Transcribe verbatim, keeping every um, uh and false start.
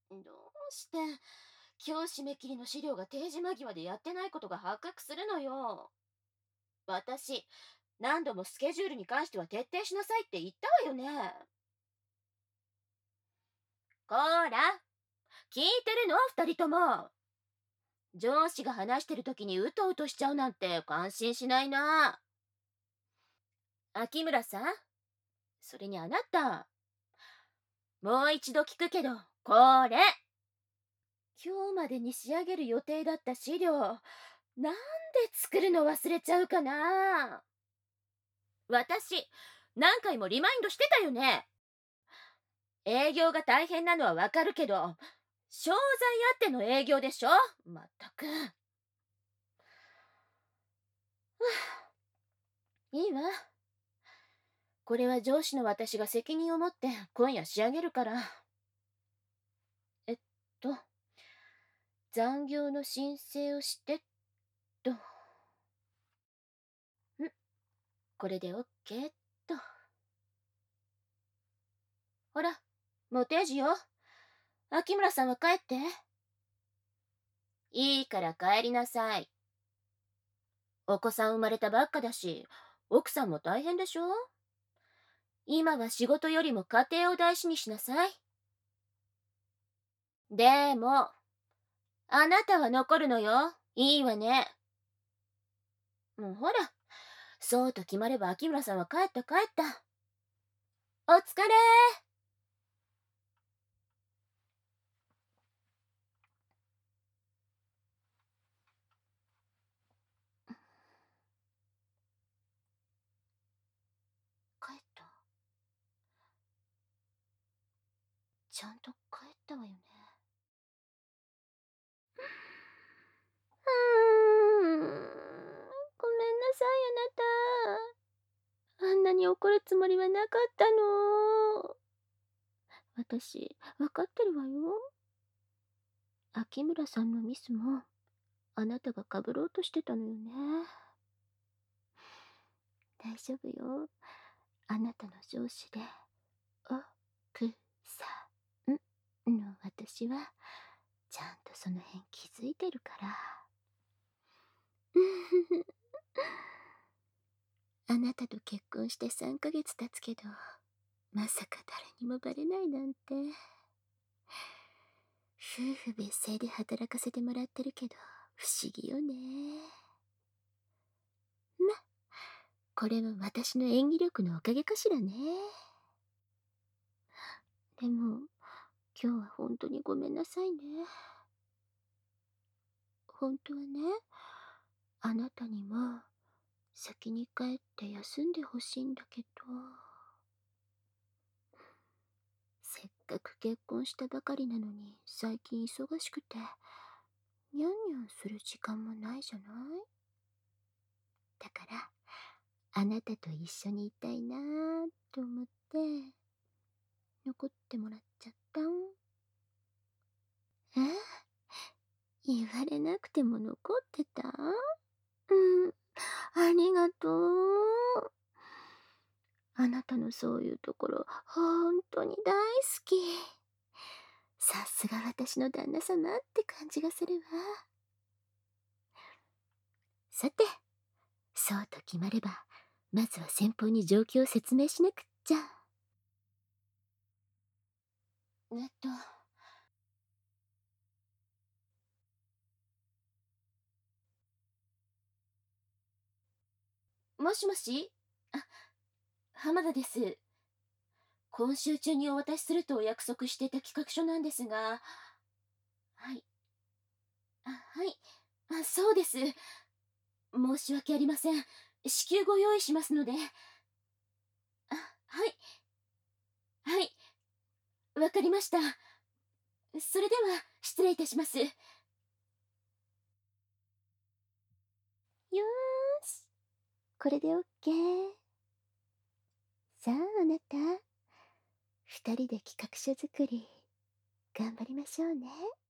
どうして、今日締め切りの資料が定時間際でやってないことが発覚するのよ。私、何度もスケジュールに関しては徹底しなさいって言ったわよね。こーら、聞いてるの二人とも。上司が話してる時にうとうとしちゃうなんて感心しないな。秋村さん、それにあなた、もう一度聞くけど、これ。今日までに仕上げる予定だった資料、なんで作るの忘れちゃうかな。私、何回もリマインドしてたよね。営業が大変なのはわかるけど、商材あっての営業でしょ。まったく。いいわ。これは上司の私が責任を持って今夜仕上げるから。えっと、残業の申請をしてっと。んこれで OK っと。ほら、もう定時よ。秋村さんは帰って。いいから帰りなさい。お子さん生まれたばっかだし、奥さんも大変でしょ。今は仕事よりも家庭を大事にしなさい。でも、あなたは残るのよ。いいわね。もうほら、そうと決まれば秋村さんは帰った帰った。お疲れ。帰った。ちゃんと帰ったわよね。うーん。ごめんなさい、あなた。あんなに怒るつもりはなかったの。私、わかってるわよ。秋村さんのミスも、あなたがかぶろうとしてたのよね。大丈夫よ。あなたの上司で、奥さんの私は、ちゃんとその辺気づいてるから。あなたと結婚してさんかげつ経つけど、まさか誰にもバレないなんて。夫婦別姓で働かせてもらってるけど、不思議よね。ま、これは私の演技力のおかげかしらね。でも、今日は本当にごめんなさいね。本当はね、あなたにも先に帰って休んでほしいんだけど、せっかく結婚したばかりなのに最近忙しくて、にゃんにゃんする時間もないじゃない。だから、あなたと一緒にいたいなーと思って、残ってもらっちゃったん。え、言われなくても残ってた。うん、ありがとう。あなたのそういうところ、ほんとに大好き。さすが私の旦那様って感じがするわ。さて、そうと決まれば、まずは先方に状況を説明しなくっちゃ。えっと、もしもし。あ、浜田です。今週中にお渡しするとお約束していた企画書なんですが、はい。あ、はい。あ、そうです。申し訳ありません。至急ご用意しますので。あ、はい。はい。わかりました。それでは、失礼いたします。よーし。これで オーケー。さあ、あなた。二人で企画書作り、頑張りましょうね。